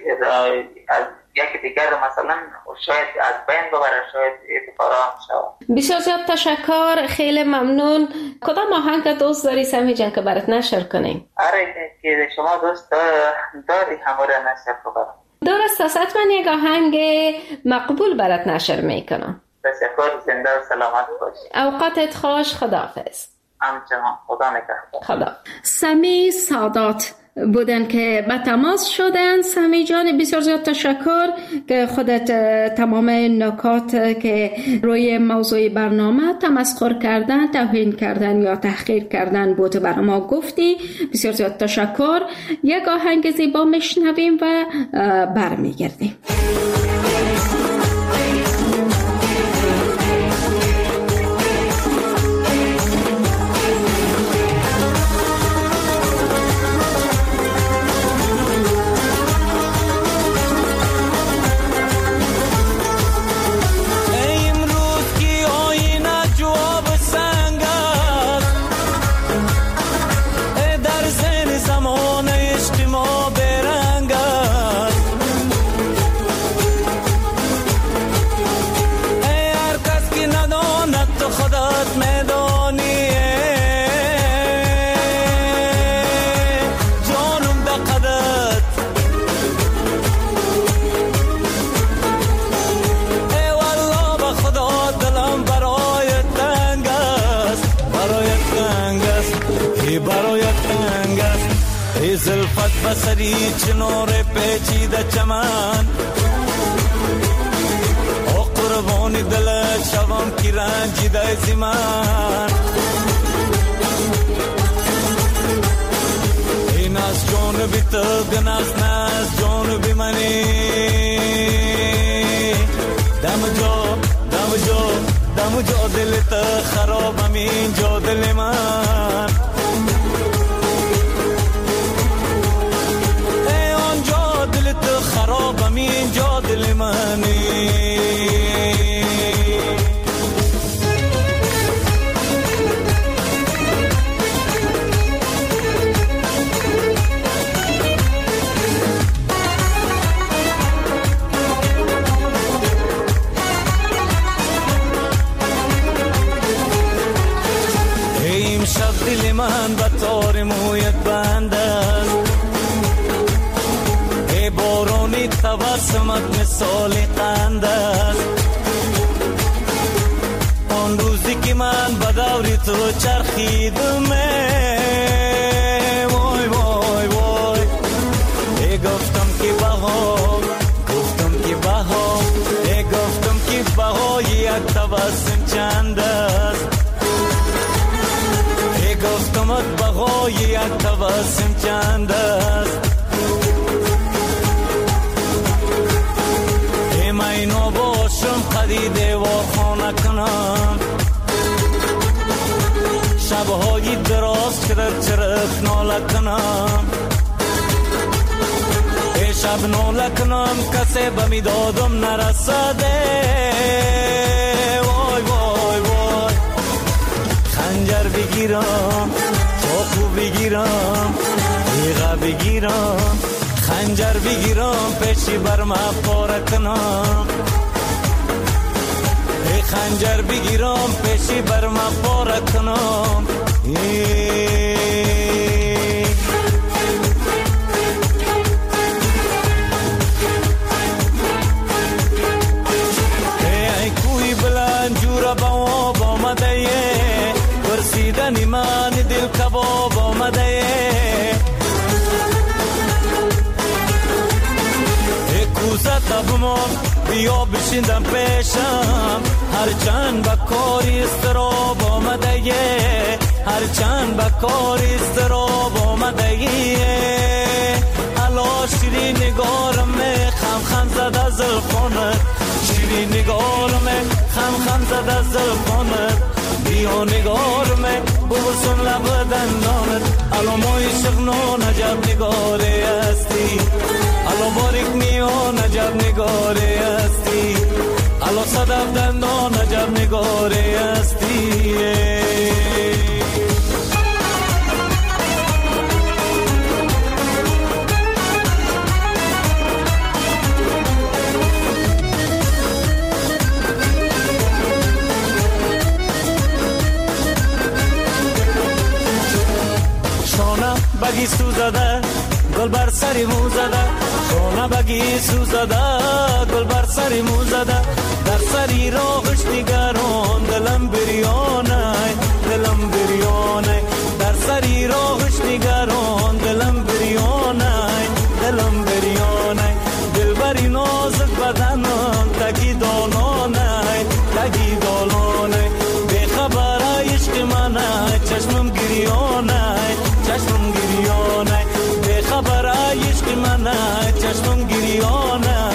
یکی دیگر، مثلا شاید از بین ببره، شاید اتفاقا شود. بسیار زیاد تشکر، خیلی ممنون. کدام آهنگ دوست داری سمیع جان که برات نشر کنیم؟ آره که شما دوست داری همه را نشر کنم. درست است، من یک آهنگ مقبول برات نشر میکنم. تشکر، زنده و سلامت باشی. اوقاتت خوش، خداحافظ. همچنان، خدا نگهدار. خدا. سمیع سادات بودن که به تماس شدن. سمیع جان بسیار زیاد تشکر که خودت تمام نکات که روی موضوع برنامه تمسخر کردن، توهین کردن یا تحقیر کردن بود برای ما گفتی. بسیار زیاد تشکر. یک آهنگ زیبا میشنویم و برمیگردیم. برایت تنگ است ای زلفت بسری چنار پیچیده چمن او قربانی دلت شوم کی رنجیده زمان این از جانبی تو گناست نه از جانبی منی دم جا دلت خرابم اینجا دل من ای آنجا دلت خرابم اینجا دل منی دل من به تار مویت بند است ای بارانی تبسمت مثال قند است آن روزی که من به دوری تو چرخیدم وای وای وای ای گفتم که بها ای گفتم که بهای یک تبسم چند است گفتمت بهای یک تبسم چند است ای مینو باشم قدیده و خانه کنم شبهای دراز چرخ ناله کنم ای شب ناله کنم کسی بمی دادم نرسده وای وای وای خنجر بگیرم چاقو بگیرم تیغه بگیرم خنجر بگیرم پیشی بر ما پاره کنم ای خنجر بگیرم پیشی بر ما پاره کنم ای کوی بلند جورا با آمده برسیدنی من دل کباب آمده ای کوزه تبمان بیا بشیندم پیشم هرچند به کاری استراب آمده هرچند به کاری استراب آمده الا شیرین نگارم خم زده زلفانت شیرین نگارم خم زده زلفانت بیا نگارم بوسم لب دندانت الو مای شغنان عجب نگاره هستی الو باریک میان عجب نگاره هستی الو صدف دندان عجب نگاره هستی بگی سوزده گل بر سری مو زده شونه بگی سوزده گل بر سری مو زده در سری راهش دیگران دلم بریانه در سری راهش دیگران دلم بریانه دل بری نازک بدنم تگی دالانه به خبر عشق منه چشمم گریانه به خبر عشق منه چشمم گریانه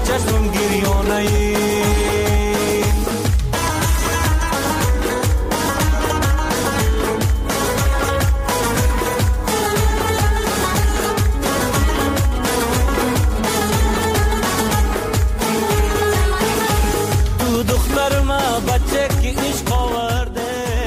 تو دختر ما بچه که عشق آورده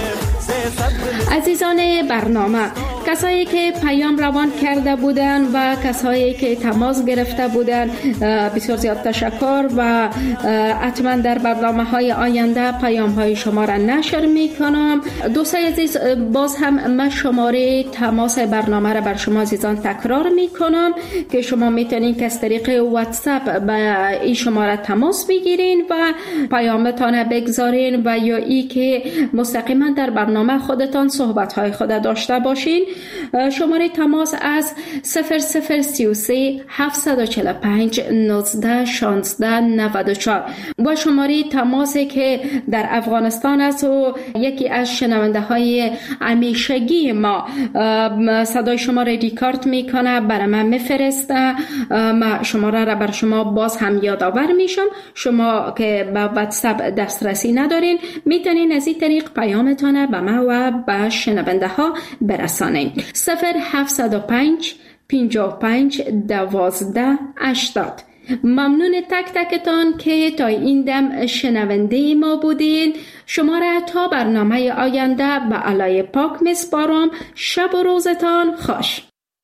عزیزان برنامه، کسایی که پیام روان کرده بودند و کسایی که تماس گرفته بودند بسیار زیاد تشکر و حتما در برنامه‌های آینده پیام‌های شما را نشر می‌کنم. دوستان عزیز، باز هم من شماره تماس برنامه را بر شما عزیزان تکرار می‌کنم که شما می‌تونید که از طریق واتساپ به این شماره تماس بگیرین و پیامتان بگذارین و یا ای که مستقیما در برنامه خودتان صحبت‌های خود داشته باشین. شماره تماس از 0033 745 19 16 94 و شماره تماسی که در افغانستان است و یکی از شنونده های همیشگی ما صدای شما را ریکارد میکنه، برای من میفرسته، ما شماره را بر شما باز هم یادآور میشم. شما که به واتساپ دسترسی ندارین میتونین از این طریق پیامتان به ما و به شنونده ها برسانین. 0705 55 12 80. ممنون تک تکتان که تا این دم شنونده ما بودین. شما را تا برنامه آینده به علای پاک میسپارم. شب و روزتان خوش.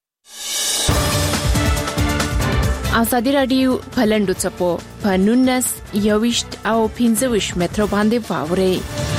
ازادي رادیو پلندو چپو په 19 21 او 25 متر باندې واوري.